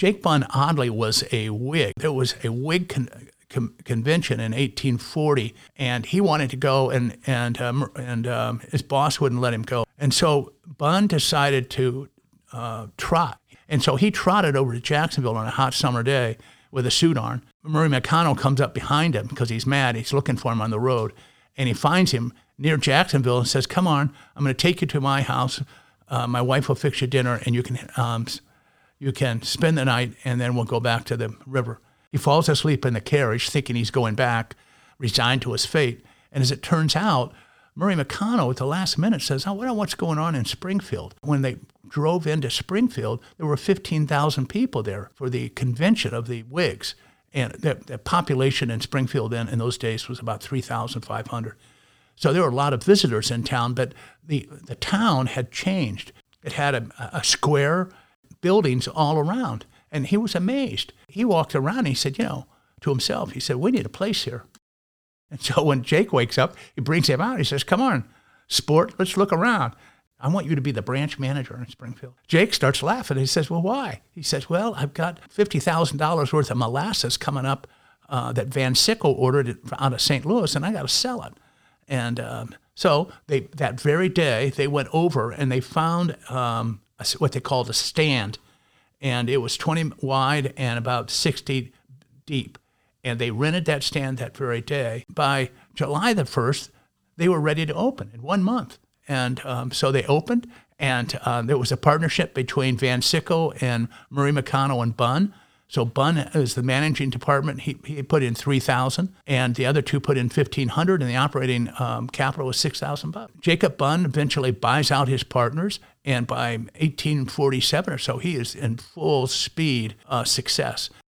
Jake Bunn, oddly, was a Whig. There was a Whig convention in 1840, and he wanted to go, and his boss wouldn't let him go. And so Bunn decided to trot. And so he trotted over to Jacksonville on a hot summer day with a suit on. Murray McConnell comes up behind him because he's mad. He's looking for him on the road. And he finds him near Jacksonville and says, "Come on, I'm going to take you to my house. My wife will fix you dinner, and you can spend the night, and then we'll go back to the river." He falls asleep in the carriage, thinking he's going back, resigned to his fate. And as it turns out, Murray McConnell, at the last minute, says, "I wonder what's going on in Springfield." When they drove into Springfield, there were 15,000 people there for the convention of the Whigs. And the population in Springfield in those days was about 3,500. So there were a lot of visitors in town, but the town had changed. It had a square, buildings all around. And he was amazed. He walked around and he said, to himself, he said, "We need a place here." And so when Jake wakes up, he brings him out. He says, "Come on, sport, let's look around. I want you to be the branch manager in Springfield." Jake starts laughing. He says, "Well, why?" He says, "Well, I've got $50,000 worth of molasses coming up that Van Sickle ordered out of St. Louis, and I got to sell it." And so that very day, they went over and they found what they called a stand. And it was 20 wide and about 60 deep. And they rented that stand that very day. By July the 1st, they were ready to open in 1 month. And so they opened, and there was a partnership between Van Sickle and Murray McConnell and Bunn. So Bunn is the managing department. He put in $3,000, and the other two put in $1,500, and the operating capital was $6,000. Jacob Bunn eventually buys out his partners, and by 1847 or so, he is in full speed success.